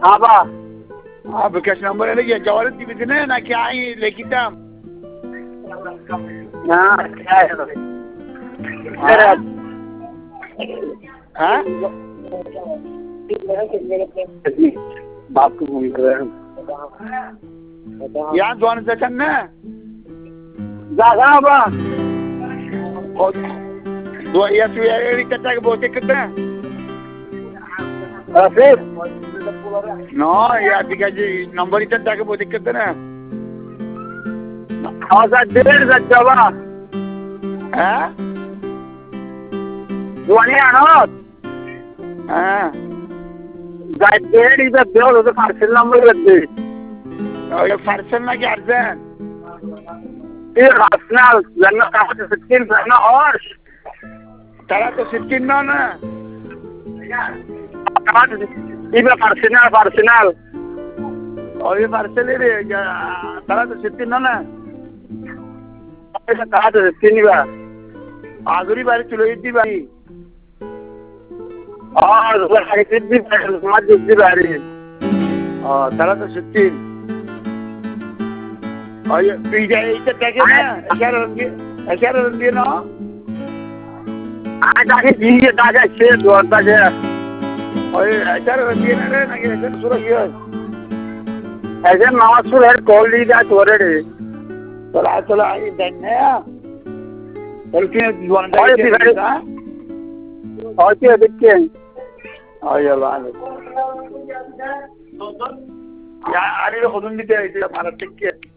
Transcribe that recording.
आबा विकास नंबर है ये जवाब दी बिजने ना क्या आई लेकिता हां क्या है भाई हां बाप को फोन कर रहे हैं यहाँ दोन सेकंड ना जागा आबा दो या तू यार इतना के बोलते कितना फिर नो या विकास नंबर इतना के बोलते कितना आजा 1.5 जवा हां दोनी आनो हां guide is the bill of the parcel number लगते और ये पार्सल ना क्या अर्थ है ये राशनल लन्ना कहां से 16 करना और तारा तो 16 ना ना इबे पार्सनल और ये पार्सल है रे तारा तो 16 ना ना ऐसा कहा तो 16 बा आगरी बारी चलो इतनी बारी और इतनी मत इतनी बारी तारा तो 16 और ये पीछे इतना टैग है ना ऐसा रंगी ना आज आगे जी ताजा छे दोस्ता है और ऐसा रंगी ना रे ना कि ऐसा सुरख है ऐसे मासूर है कॉल ली जा तोरे रे चला आई देने आ बल्कि और क्या देखते हैं ये बात या अरे खुद नहीं दे हमारा टिक के